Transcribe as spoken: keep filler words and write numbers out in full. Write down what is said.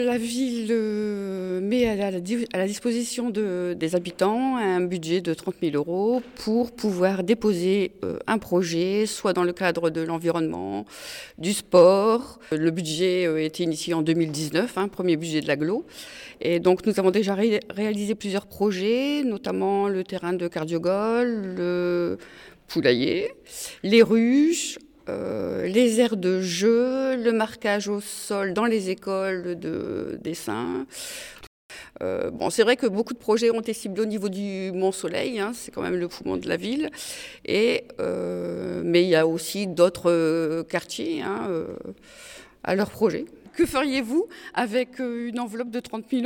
La ville euh, met à la, di- à la disposition de- des habitants un budget de trente mille euros pour pouvoir déposer euh, un projet, soit dans le cadre de l'environnement, du sport. Le budget euh, a été initié en deux mille dix-neuf, hein, premier budget de l'agglo. Et donc nous avons déjà ré- réalisé plusieurs projets, notamment le terrain de cardiogol, le poulailler, les ruches, euh, les aires de jeu, le marquage au sol dans les écoles de dessin. Euh, bon, c'est vrai que beaucoup de projets ont été ciblés au niveau du Mont-Soleil, hein, c'est quand même le poumon de la ville. Et, euh, mais il y a aussi d'autres euh, quartiers hein, euh, à leur projet. Que feriez-vous avec euh, une enveloppe de trente mille euros ?